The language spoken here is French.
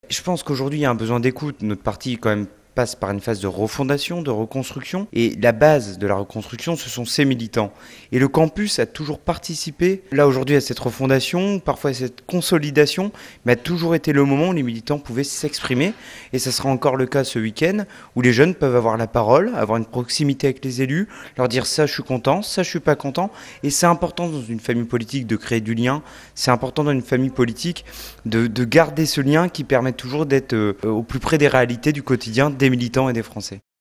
Je pense qu'aujourd'hui, il y a un besoin d'écoute. Notre parti, quand même, passe par une phase de refondation, de reconstruction. Et la base de la reconstruction, ce sont ces militants. Et le campus a toujours participé, là aujourd'hui, à cette refondation, parfois à cette consolidation, mais a toujours été le moment où les militants pouvaient s'exprimer. Et ça sera encore le cas ce week-end, où les jeunes peuvent avoir la parole, avoir une proximité avec les élus, leur dire ça je suis content, ça je suis pas content. Et c'est important dans une famille politique de créer du lien. C'est important dans une famille politique de garder ce lien qui permet toujours d'être au plus près des réalités du quotidien des militants et des Français.